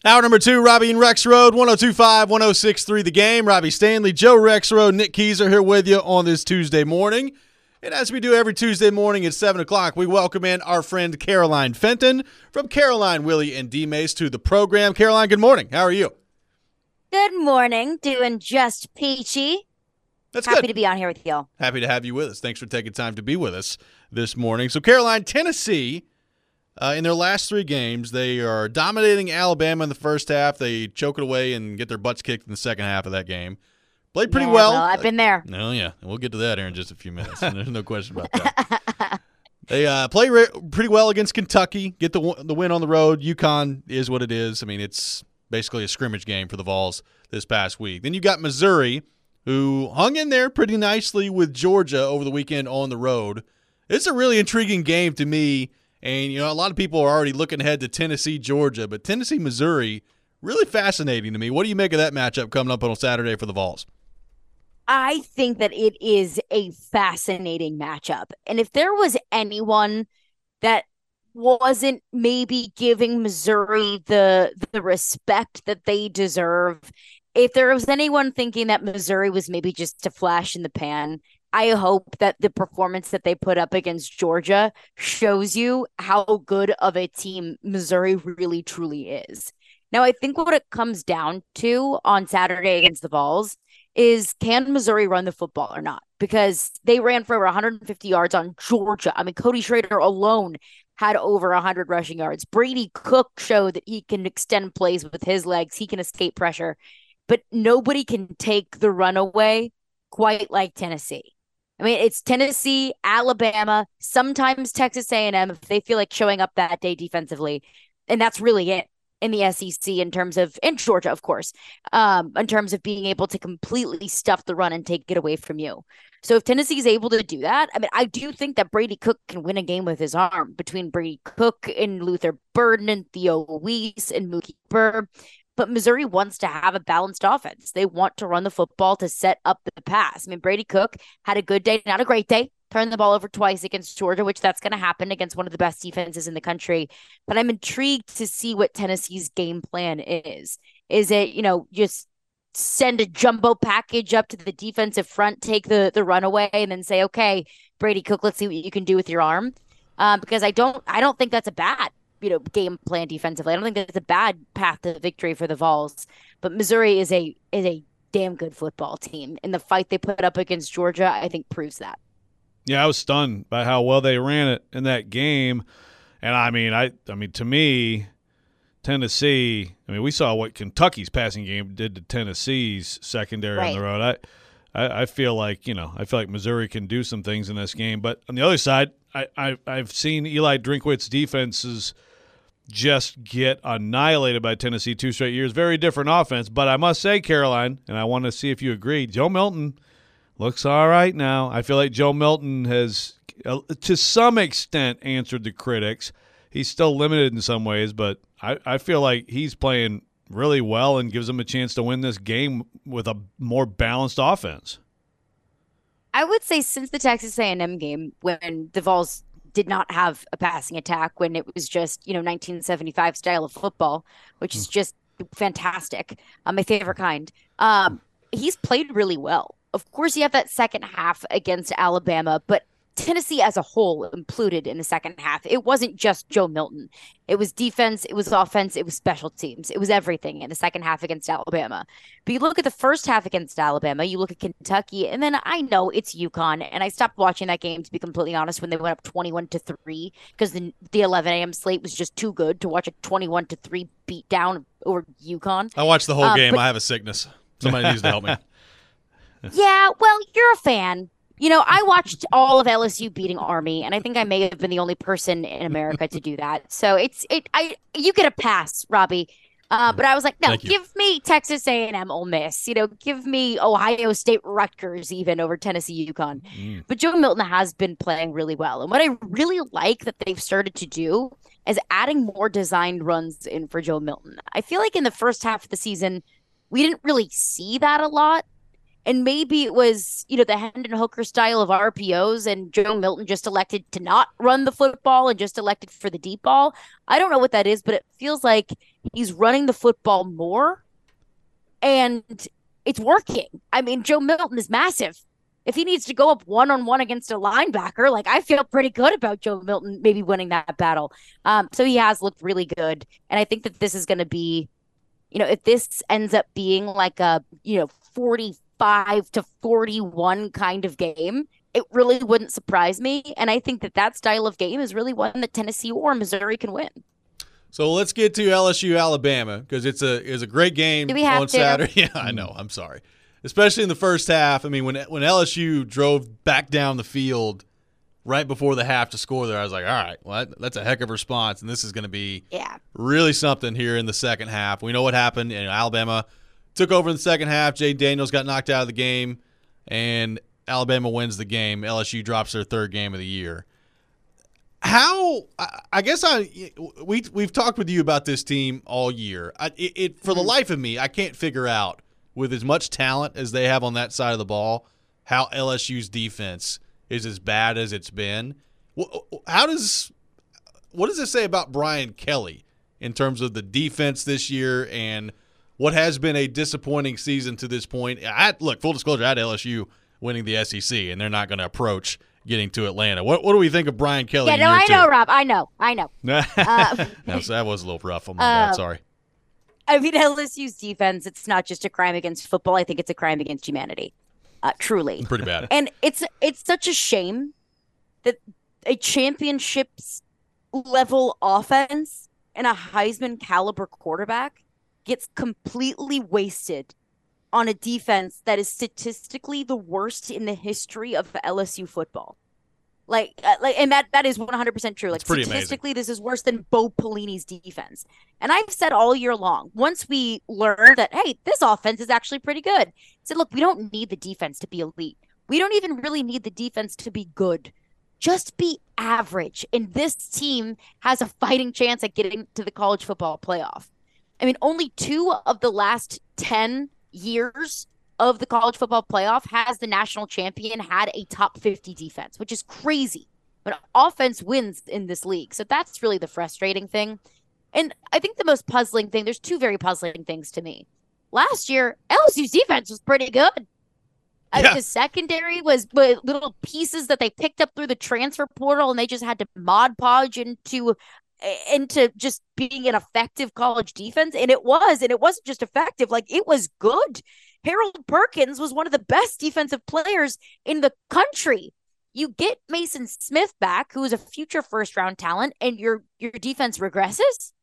Hour number 2, Robbie and Rex Road, 102.5, 106.3 The Game. Robbie Stanley, Joe Rex Road, Nick Keyser here with you on this Tuesday morning. And as we do every Tuesday morning at 7 o'clock, we welcome in our friend Caroline Fenton from Caroline, Willie, and D-Mace to the program. Caroline, good morning. How are you? Good morning. Doing just peachy. That's Happy good. to be on here with y'all. Happy to have you with us. Thanks for taking time to be with us this morning. So, Caroline, Tennessee, in their last 3 games, they are dominating Alabama in the first half. They choke it away and get their butts kicked in the second half of that game. Played pretty well. I've been there. Oh, yeah. We'll get to that here in just a few minutes. There's no question about that. They play pretty well against Kentucky, get the win on the road. UConn is what it is. I mean, it's basically a scrimmage game for the Vols this past week. Then you got Missouri, who hung in there pretty nicely with Georgia over the weekend on the road. It's a really intriguing game to me, and a lot of people are already looking ahead to Tennessee, Georgia, but Tennessee, Missouri, really fascinating to me. What do you make of that matchup coming up on Saturday for the Vols? I think that it is a fascinating matchup. And if there was anyone that wasn't maybe giving Missouri the respect that they deserve, if there was anyone thinking that Missouri was maybe just a flash in the pan, I hope that the performance that they put up against Georgia shows you how good of a team Missouri really truly is. Now, I think what it comes down to on Saturday against the Vols is, can Missouri run the football or not? Because they ran for over 150 yards on Georgia. I mean, Cody Schrader alone had over 100 rushing yards. Brady Cook showed that he can extend plays with his legs. He can escape pressure. But nobody can take the runaway quite like Tennessee. I mean, it's Tennessee, Alabama, sometimes Texas A&M if they feel like showing up that day defensively. And that's really it in the SEC in Georgia, of course, in terms of being able to completely stuff the run and take it away from you. So if Tennessee is able to do that, I mean, I do think that Brady Cook can win a game with his arm between Brady Cook and Luther Burden and Theo Weiss and Mookie Burr. But Missouri wants to have a balanced offense. They want to run the football to set up the pass. I mean, Brady Cook had a good day, not a great day. Turned the ball over twice against Georgia, which that's going to happen against one of the best defenses in the country. But I'm intrigued to see what Tennessee's game plan is. Is it, just send a jumbo package up to the defensive front, take the runaway, and then say, okay, Brady Cook, let's see what you can do with your arm. Because I don't think that's a bad game plan defensively. I don't think that's a bad path to victory for the Vols. But Missouri is a damn good football team. And the fight they put up against Georgia, I think, proves that. Yeah, I was stunned by how well they ran it in that game. And I mean, to me, Tennessee, we saw what Kentucky's passing game did to Tennessee's secondary on the road. I feel like, Missouri can do some things in this game. But on the other side, I've seen Eli Drinkwitz's defenses just get annihilated by Tennessee 2 straight years. Very different offense. But I must say, Caroline, and I want to see if you agree, Joe Milton looks all right now. I feel like Joe Milton has, to some extent, answered the critics. He's still limited in some ways, but I feel like he's playing really well and gives them a chance to win this game with a more balanced offense. I would say since the Texas A&M game, when the Vols did not have a passing attack, when it was just 1975 style of football, which is just fantastic, my favorite kind. He's played really well. Of course, you have that second half against Alabama, but Tennessee as a whole imploded in the second half. It wasn't just Joe Milton. It was defense, it was offense, it was special teams. It was everything in the second half against Alabama. But you look at the first half against Alabama, you look at Kentucky, and then I know it's UConn, and I stopped watching that game, to be completely honest, when they went up 21-3, because the 11 a.m. slate was just too good to watch a 21-3 beat down over UConn. I watched the whole game. I have a sickness. Somebody needs to help me. Yeah, well, you're a fan. I watched all of LSU beating Army, and I think I may have been the only person in America to do that. So you get a pass, Robbie. But I was like, no, give me Texas A&M, Ole Miss. Give me Ohio State, Rutgers, even over Tennessee, UConn. But Joe Milton has been playing really well, and what I really like that they've started to do is adding more designed runs in for Joe Milton. I feel like in the first half of the season, we didn't really see that a lot. And maybe it was, the Hendon Hooker style of RPOs and Joe Milton just elected to not run the football and just elected for the deep ball. I don't know what that is, but it feels like he's running the football more and it's working. I mean, Joe Milton is massive. If he needs to go up one-on-one against a linebacker, like, I feel pretty good about Joe Milton maybe winning that battle. So he has looked really good. And I think that this is going to be, if this ends up being like a, 45-41 kind of game, it really wouldn't surprise me. And I think that style of game is really one that Tennessee or Missouri can win. So let's get to LSU Alabama, because it's a great game on Saturday. Yeah, I know. I'm sorry. Especially in the first half. I mean, when LSU drove back down the field right before the half to score there, I was like, all right, well, that's a heck of a response, and this is going to be really something here in the second half. We know what happened. Alabama took over in the second half. Jay Daniels got knocked out of the game, and Alabama wins the game. LSU drops their third game of the year. We've talked with you about this team all year. For the life of me, I can't figure out, with as much talent as they have on that side of the ball, how LSU's defense is as bad as it's been. What does this say about Brian Kelly in terms of the defense this year and what has been a disappointing season to this point? Look, full disclosure, I had LSU winning the SEC, and they're not going to approach getting to Atlanta. What do we think of Brian Kelly? Yeah, no, I know, Rob. I know. So that was a little rough on my bad. Sorry. I mean, LSU's defense, it's not just a crime against football. I think it's a crime against humanity. Truly. Pretty bad. And it's such a shame that a championships level offense and a Heisman caliber quarterback gets completely wasted on a defense that is statistically the worst in the history of LSU football. And that is 100% true. Like, statistically, this is worse than Bo Pelini's defense. And I've said all year long, once we learned that, hey, this offense is actually pretty good, I said, look, we don't need the defense to be elite. We don't even really need the defense to be good. Just be average. And this team has a fighting chance at getting to the college football playoff. I mean, only 2 of the last 10 years of the college football playoff has the national champion had a top 50 defense, which is crazy. But offense wins in this league. So that's really the frustrating thing. And I think the most puzzling thing, there's 2 very puzzling things to me. Last year, LSU's defense was pretty good. The secondary was little pieces that they picked up through the transfer portal, and they just had to Mod Podge into just being an effective college defense. And it wasn't just effective, like, it was good. Harold Perkins was one of the best defensive players in the country. You get Mason Smith back, who is a future first-round talent, and your defense regresses?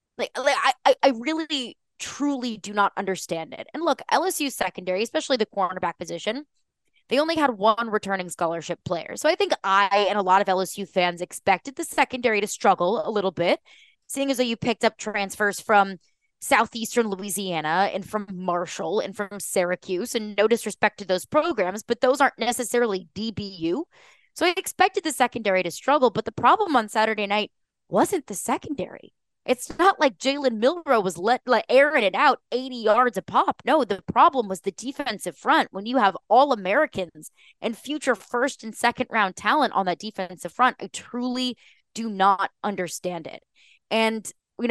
I really, truly do not understand it. And look, LSU's secondary, especially the cornerback position, they only had 1 returning scholarship player. So I think I and a lot of LSU fans expected the secondary to struggle a little bit, seeing as though you picked up transfers from Southeastern Louisiana and from Marshall and from Syracuse, and no disrespect to those programs, but those aren't necessarily DBU. So I expected the secondary to struggle, but the problem on Saturday night wasn't the secondary. It's not like Jalen Milroe was airing it out 80 yards a pop. No, the problem was the defensive front. When you have All-Americans and future first and second round talent on that defensive front, I truly do not understand it. And,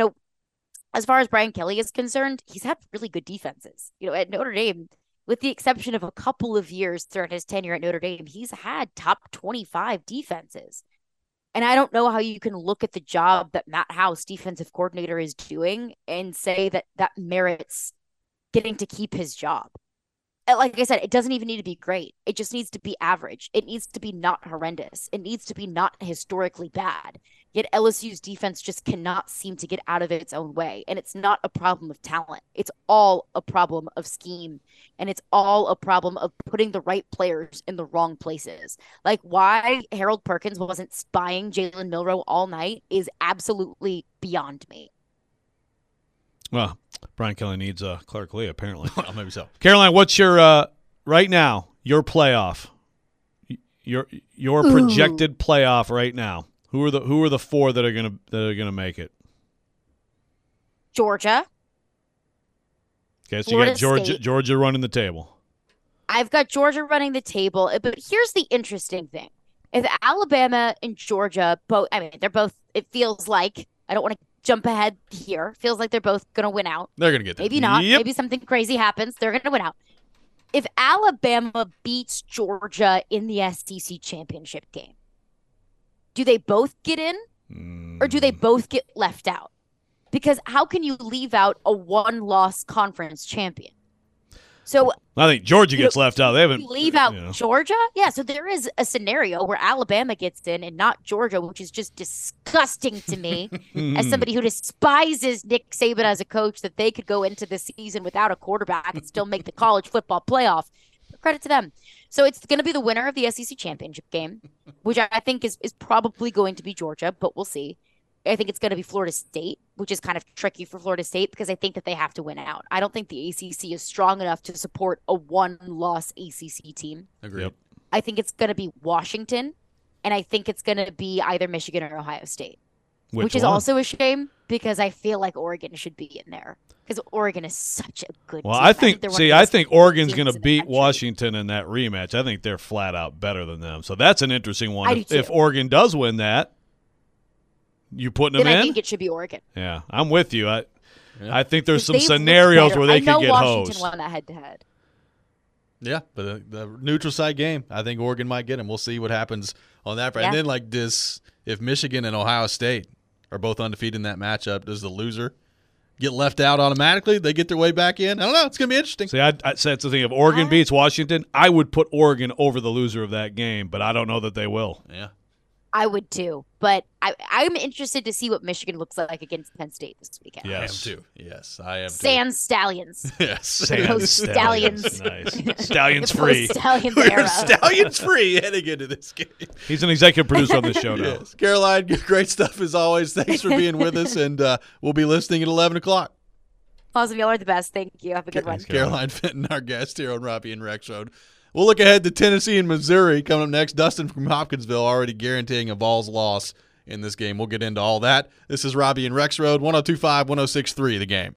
as far as Brian Kelly is concerned, he's had really good defenses. At Notre Dame, with the exception of a couple of years throughout his tenure at Notre Dame, he's had top 25 defenses. And I don't know how you can look at the job that Matt House, defensive coordinator, is doing and say that merits getting to keep his job. Like I said, it doesn't even need to be great. It just needs to be average. It needs to be not horrendous. It needs to be not historically bad. Yet LSU's defense just cannot seem to get out of its own way. And it's not a problem of talent. It's all a problem of scheme. And it's all a problem of putting the right players in the wrong places. Like, why Harold Perkins wasn't spying Jalen Milroe all night is absolutely beyond me. Well, Brian Kelly needs Clark Lee, apparently. Well, maybe so. Caroline, what's your right now, your playoff? Your projected playoff right now. Who are the 4 that are gonna make it? Georgia. Okay, so you got Georgia running the table. I've got Georgia running the table, but here's the interesting thing. If Alabama and Georgia both, I mean, they're both, it feels like, I don't want to jump ahead here, feels like they're both going to win out. They're going to get there. Maybe not. Yep. Maybe something crazy happens. They're going to win out. If Alabama beats Georgia in the SEC championship game, do they both get in or do they both get left out? Because how can you leave out a one-loss conference champion? So I think Georgia gets left out. They haven't leave out Georgia. Yeah, so there is a scenario where Alabama gets in and not Georgia, which is just disgusting to me as somebody who despises Nick Saban as a coach, that they could go into the season without a quarterback and still make the college football playoff. Credit to them. So it's going to be the winner of the SEC championship game, which I think is probably going to be Georgia, but we'll see. I think it's going to be Florida State, which is kind of tricky for Florida State because I think that they have to win out. I don't think the ACC is strong enough to support a one-loss ACC team. Agreed. Yep. I think it's going to be Washington, and I think it's going to be either Michigan or Ohio State, which is one? also a shame because I feel like Oregon should be in there because Oregon is such a good Well, team. I think they're one of the I best think Oregon's teams going to in the beat country. Washington in that rematch. I think they're flat out better than them. So that's an interesting one. I do If too. Oregon does win that, you putting them Then I in? think it should be Oregon. Yeah, I'm with you. I think there's some They've looked scenarios better. where they I know could get Washington hosed. won that head-to-head. Yeah, but the neutral site game, I think Oregon might get him. We'll see what happens on that. Yeah. And then like this, if Michigan and Ohio State are both undefeated in that matchup, does the loser get left out automatically? They get their way back in? I don't know. It's going to be interesting. See, I said the thing. If Oregon beats Washington, I would put Oregon over the loser of that game, but I don't know that they will. Yeah. I would too, but I'm interested to see what Michigan looks like against Penn State this weekend. Yeah. I am Yes. too. Yes, I am too. Sans Stallions. Yes. Sand Stallions. Nice. Stallions The free. post-Stallions We're era. Stallions free heading into this game. He's an executive producer on this show now. Yes. Caroline, great stuff as always. Thanks for being with us, and we'll be listening at 11 o'clock. Awesome. Y'all are the best. Thank you. Have a good one. Thanks, Caroline. Caroline Fenton, our guest here on Robbie and Rex Road. We'll look ahead to Tennessee and Missouri coming up next. Dustin from Hopkinsville already guaranteeing a Vols loss in this game. We'll get into all that. This is Robbie and Rex Road, 102.5, 106.3 The Game.